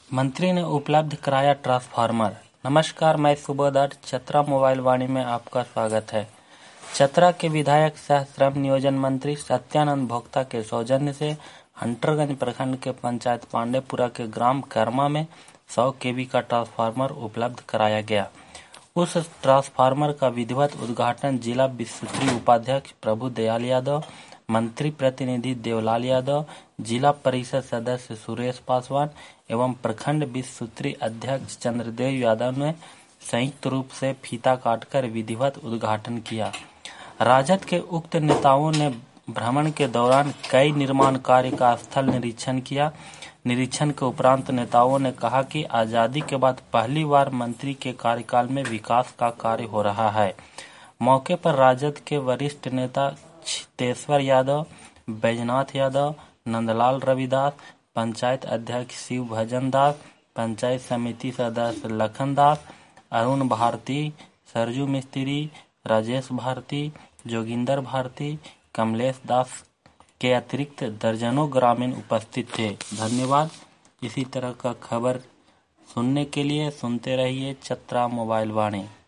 मंत्री ने उपलब्ध कराया ट्रांसफार्मर। नमस्कार, मैं सुबोधर, चतरा मोबाइल वाणी में आपका स्वागत है। चतरा के विधायक सह श्रम नियोजन मंत्री सत्यानंद भोक्ता के सौजन्य से हंटरगंज प्रखंड के पंचायत पांडेपुरा के ग्राम कर्मा में 100 केवी का ट्रांसफार्मर उपलब्ध कराया गया। उस ट्रांसफार्मर का विधिवत उद्घाटन जिला विस्तृत उपाध्यक्ष प्रभु दयाल यादव, मंत्री प्रतिनिधि देवलाल यादव, जिला परिषद सदस्य सुरेश पासवान एवं प्रखंड विस्तृत अध्यक्ष चंद्रदेव यादव ने संयुक्त रूप से फीता काटकर विधिवत उद्घाटन किया। राजद के उक्त नेताओं ने भ्रमण के दौरान कई निर्माण कार्य का स्थल निरीक्षण किया। निरीक्षण के उपरांत नेताओं ने कहा कि आजादी के बाद पहली बार मंत्री के कार्यकाल में विकास का कार्य हो रहा है। मौके पर राजद के वरिष्ठ नेता तेश्वर यादव, बैजनाथ यादव, नंदलाल रविदास, पंचायत अध्यक्ष शिव भजन दास, पंचायत समिति सदस्य लखन दास, अरुण भारती, सरजू मिस्त्री, राजेश भारती, जोगिंदर भारती, कमलेश दास के अतिरिक्त दर्जनों ग्रामीण उपस्थित थे। धन्यवाद। इसी तरह का खबर सुनने के लिए सुनते रहिए चतरा मोबाइल वाणी।